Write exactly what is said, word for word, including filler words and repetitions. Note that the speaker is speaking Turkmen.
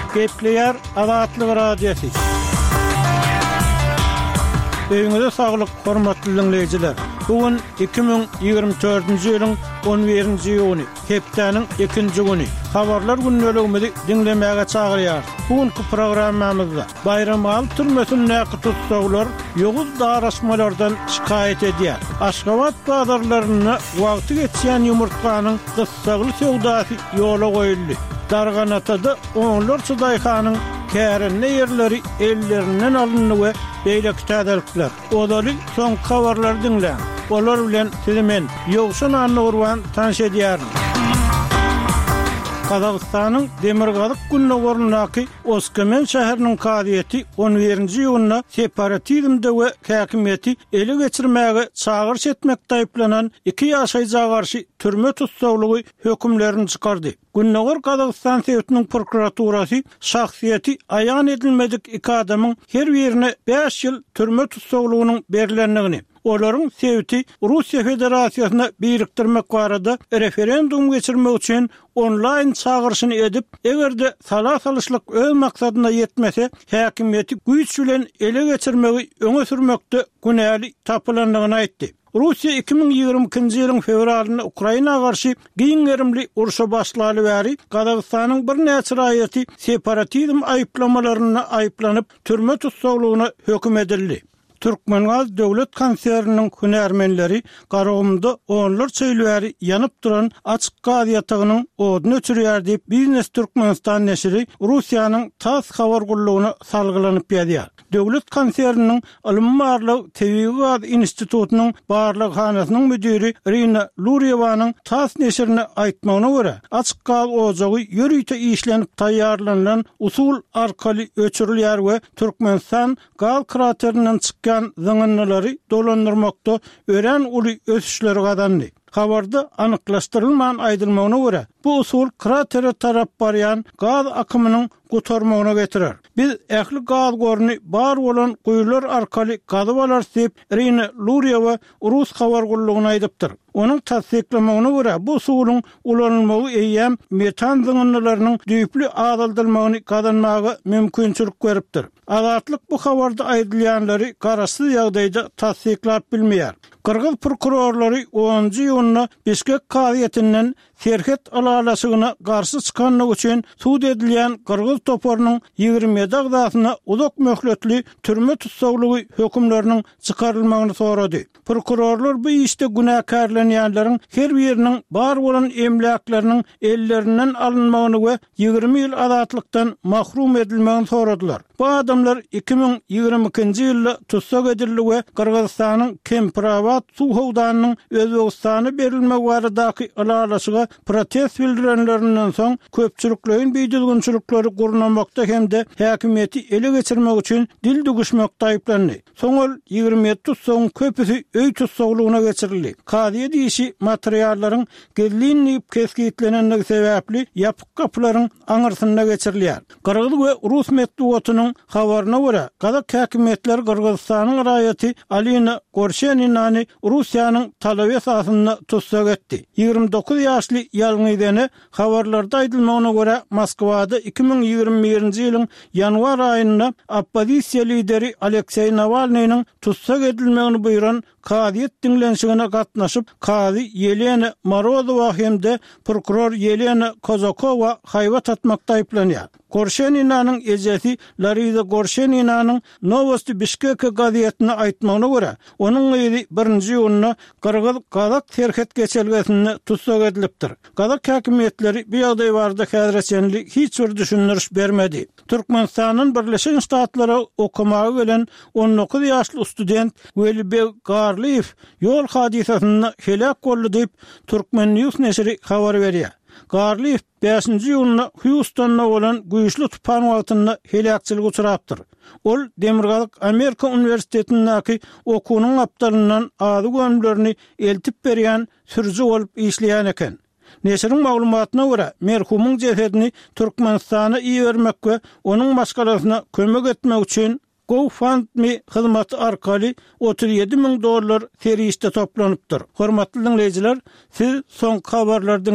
Gepleyer Azatlyk Radiosu. Öňüňizde saglyk, hormatly dinleyijiler. Bugün iki bin ýygrimi dördünji ýylyň on birinji ýuny, hepdeniň ikinji güni. Habarlar günnelegimizi dinlemäge çagyrýar. Bugünkü programmamyzda bayram al türmesini näki tutsaglar, ýoguz darasmalardan şikayet edýär. Aşgabat bazarlaryna wagty geçýän ýumurtkanyň gyssagly söwdasy ýola goýuldy. Darganatada onlar çydaýkanyň kärenne ýerleri ellerinden alındy we beýle kitadalyklар. Odaly soň habarlar dinleň. Olar bilen sizi men ýogşan anlagurwan tanış edýärim. Kazakstanyň Demirgazyk Günnägöründäki Oskamen şäheriniň kadiýeti on birinji ýylyna separatizmde we häkimiýeti ele geçirmäge çagyrş etmekde aýplanan iki ýaşaýjyga garşy türme tutsaglygy hökümlerini çykardy. Günnägör Kazakistan Sowetiniň prokuraturasy şahsiýeti aýan edilmedik iki adamyň her birine beş ýyl türme tutsaglygynyň berilendigini, olaryň Soweti Russiýa Federasiýasyna birikdirmek barada referendum geçirmek üçin online çağırşyny edip, egerde salasalyşlyk öz maksadyna ýetmese, häkimiýeti güýç bilen ele geçirmegi öňe sürmekde günäli tapylandygyny aýtdy. Russiýa iki bin ýygrimi ikinji ýylyň fevralyna Ukraina garşy giňerimli urşa başlaly bäri Kazakstanyň bir näçe raýaty separatizm aýplamalaryna aýplanyp türme tutsaglygyna höküm edildi. Türkmenwaz döwlet konserniň hünärmenleri garagymda onlar çeýlbäri ýanyp duran açyk gaz ýatagynyň oduny öçürýär diýip Biznes Türkmenistan neşri Russiýanyň TASS habar gullugyna salgylanyp ýazýar. Döwlet konserniň Alymmarlyk Tebigy gaz institutynyň barlyghanasynyň müdiri Rina Luriyewanyň TASS neşrine aýtmagyna görä, açyk gaz ojagy ýörüýte işlenip taýýarlanan usul arkaly öçürilýär we Türkmenistan gaz kraterinden çykan zyňynlary dolandyrmakda ören uly ösüşleri gadandy. Habarda anyklaşdyrylmagan aýdylmagyna görä, bu usul kratere tarap barýan gaz akymynyň gutarmagyna getirer. Biz ähli gaz goruny bar bolan guýlar arkaly gazyp alar diýip Rina Luriyewa Rus habar gullugyna aýdypdyr. Onuň tasdiklamagyna görä, bu usulyň ulanylmagy eýýäm metan zyňynlarynyň düýpli azaldylmagyny kazanmagy mümkinçilik beripdir. Azatlyk bu habarda aýdylýanlary garaşsyz ýagdaýda tasdiklap bilmeýär. Kırgız prokurorlary onunji ýylyna Bişkek kadiýetinden Serhet alalasygyna garşy çykanlyk üçin suud edilýän Kırgız toporunyň ýygrimi ýedi agdasyna uzak möhletli türme tutsaglygy hökümleriniň çykarylmagyny sorady. Prokurorlar bu işde günäkärlenýänleriň her biriniň bar bolan emlaklarynyň ellerinden alınmagyny we ýygrimi ýyl azatlykdan mahrum edilmegini soradylar. Bu adamlar iki bin ýygrimi ikinji ýylda tutsak edildi we Kırgızstanyň Kempravat suw howdanynyň Özbegistana berilmek baradaky alalasyga protest bildirenlerinden soň köpçüliklerin beýdilginçilikleri gurnamakda hemde häkimiýeti ele geçirmek üçin dil duguşmakda aýplandy. Soňal ýygrimi ýedi tutsagyň köpüsi öý tutsaglygyna geçirildi. Kadiýe diýişi materiallaryň gezlinip keskitlenen sebäpli ýapyk kapylaryň aňyrsyna geçirilýär. Kırgız we Rus medeniýetiniň habaryna görä, Kazak häkimetleri Kırgızstanyň raýaty Alina Gorsheniny Russiýanyň talaby esasyna tutsak etdi. ýygrimi dokuz ýaşly ýalňyzany habarlarda aýdylmagyna görä Moskwada iki bin ýygrimi birinji ýylyň ýanwar aýynda oppozisiýa lideri Aleksey Navalnyň tutsak edilmegini buyuran kadiýet dinlenşigine gatnaşyp kady Yelena Morozova hemde prokuror Yelena Kozakova haýbat atmakda aýplanýar. Gorsheninaның ejesi Larisa Gorsheninaның Novosti Bishkek gaziýetine aýtmagyna görä, onuň ýeri birinji ýylyna Kırgız Kazak serhet geçelgesinde tutsak edilipdir. Kazak häkimetleri bu ýagdaý barada häzirçenlik hiç bir düşündiriş bermedi. Türkmenistanyň Birleşen Ştatlary okumagy gelen on dokuz ýaşly student Welibek Garliyev ýol hadisasyna helak boldy diýip Türkmen News neşri habar berýär. Garliyev beşinji ýylyna Houstonda bolan güýçli tupan wagtynda helakçylyk uçurapdyr. Ol Demirgazyk Amerika Universitetindäki okunyň aptalyndan azy gömlerini eltip berýän sürüji bolup işleýän eken. Neşriň maglumatyna görä, merhumyň jesedini Türkmenistana iýermek we onuň başgalasyna kömek etmek üçin GoFundMe hyzmaty arkaly otuz ýedi ming dollar serişde toplanıpdyr. Hormatly dinleyijiler, siz soň habarlardan